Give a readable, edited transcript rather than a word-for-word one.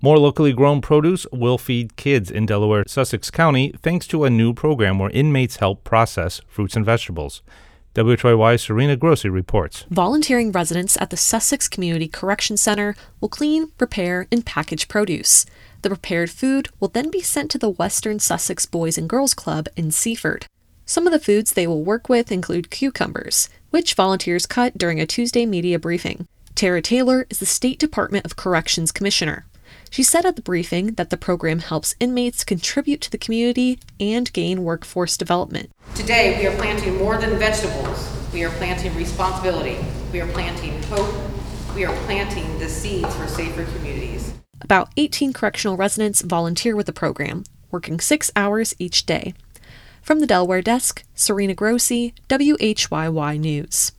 More locally grown produce will feed kids in Delaware, Sussex County, thanks to a new program where inmates help process fruits and vegetables. WHYY's Serena Grossi reports. Volunteering residents at the Sussex Community Correction Center will clean, prepare, and package produce. The prepared food will then be sent to the Western Sussex Boys and Girls Club in Seaford. Some of the foods they will work with include cucumbers, which volunteers cut during a Tuesday media briefing. Tara Taylor is the State Department of Corrections Commissioner. She said at the briefing that the program helps inmates contribute to the community and gain workforce development. Today, we are planting more than vegetables. We are planting responsibility. We are planting hope. We are planting the seeds for safer communities. About 18 correctional residents volunteer with the program, working 6 hours each day. From the Delaware desk, Serena Grossi, WHYY News.